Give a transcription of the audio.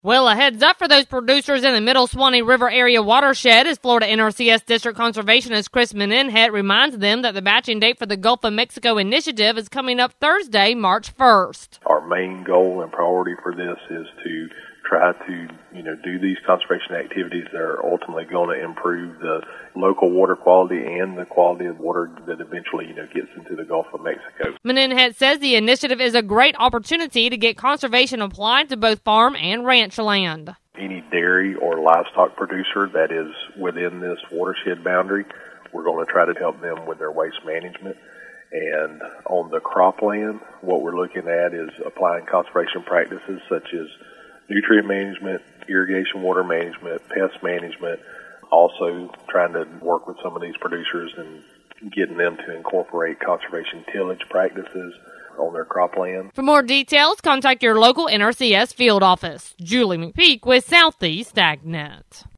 Well, a heads up for those producers in the Middle Swanee River area watershed as Florida NRCS District Conservationist Chris Menenhet reminds them that the batching date for the Gulf of Mexico initiative is coming up Thursday, March 1st. Our main goal and priority for this is to try to, do these conservation activities that are ultimately going to improve the local water quality and the quality of water that eventually, gets into the Gulf of Mexico. Menenhet says the initiative is a great opportunity to get conservation applied to both farm and ranch land. Any dairy or livestock producer that is within this watershed boundary, we're going to try to help them with their waste management. And on the cropland, what we're looking at is applying conservation practices such as nutrient management, irrigation water management, pest management, also trying to work with some of these producers and getting them to incorporate conservation tillage practices on their cropland. For more details, contact your local NRCS field office. Julie McPeak with Southeast AgNet.